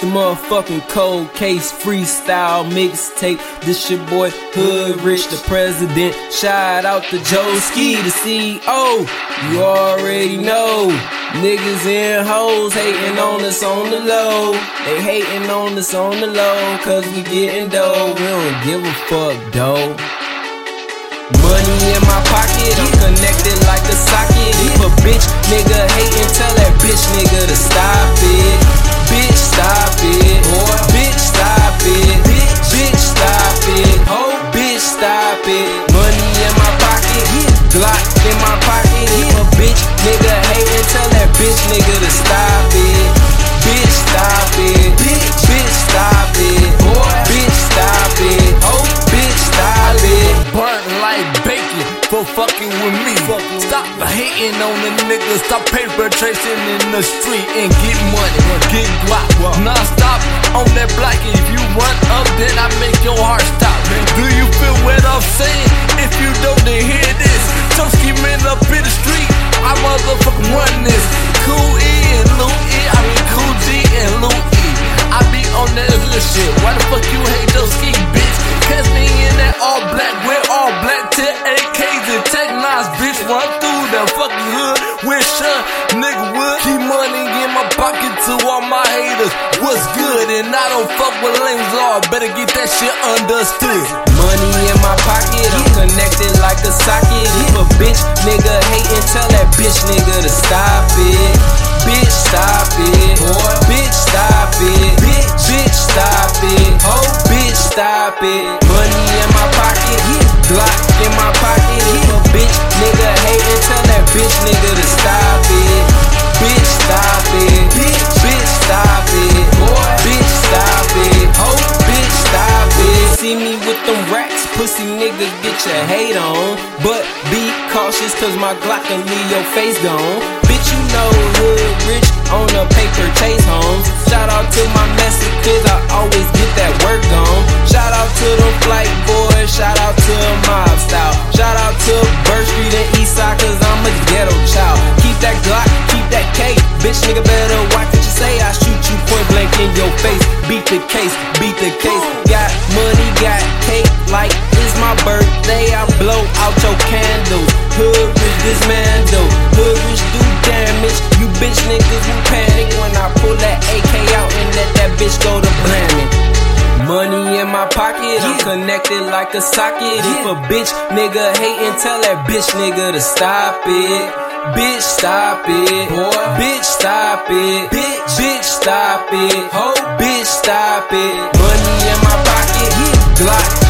the motherfucking cold case freestyle mixtape. This your boy Hood Rich, the president. Shout out to Joe Ski, the CEO. You already know. Niggas and hoes hating on us on the low. They hating on us on the low, cause we getting dough. We don't give a fuck, though. Money in my pocket, I'm connected like a socket. If a bitch nigga hatin', tell that bitch nigga to stop it. Bitch, stop it. Boy, bitch, stop it. Bitch, stop it. Oh, bitch, stop it. Money in my pocket, Glock in my pocket. If a bitch nigga hatin', tell that bitch nigga to stop it. Bitch, stop it. Bitch, stop it. Boy, bitch, stop it. Oh, bitch, stop it. Burnt like bacon for fucking with me. Stop hating on the niggas. Stop paper tracing in the street and get money, get guap. Non-stop on that block. If you run up, then I make your heart stop. Do you feel what I'm saying? If you don't, then hear this. Some scheming up in the street. I motherfucking run this. Cool E and Lou E. I mean Cool G and Lou E. I be on that little shit. Why the fuck you hate those ski, bitch? Cause me in that all black, we're all black till AKs and Tech 9s, bitch. Run through the fucking hood with Sean, nigga wood. Keep money in my pocket to all my haters. What's good? And I don't fuck with lames law. Better get that shit understood. Money in my pocket, I'm connected like a socket. If a bitch nigga hatin', tell that bitch nigga to stop it. Bitch, stop it. Boy, bitch, stop it. Bitch, stop it. Oh, bitch, stop it. Money in my pocket, Glock in my pocket. If a bitch nigga hatin', tell that bitch nigga to stop it. Bitch, stop it. Bitch, stop it. Boy, bitch, stop it. Oh, bitch, stop it. See me with them racks, pussy nigga, get your hate on. But be cautious, cause my Glock can leave your face gone. Bitch, you know Hood Rich on a paper chase homes. Shout out to my Mexicans, I always get that work on. Shout out to them flight boys, shout out to Mob Style. Shout out to Bird Street and Eastside, cause I'm a ghetto child. Keep that Glock, keep that K. Bitch nigga better watch what you say. I shoot you point blank in your face. Beat the case, beat the case. Got money, got cake, like it's my birthday. I blow out your candles. Hood Rich dismantle, Hood Rich do damage. You bitch niggas who panic when I pull that AK out and let that bitch go to blamming. Money in my pocket, I'm connected like a socket. If a bitch nigga hatin', tell that bitch nigga to stop it. Bitch, stop it. Boy, bitch, stop it. Bitch, stop it. Ho, bitch, stop it. Money in my pocket, Glock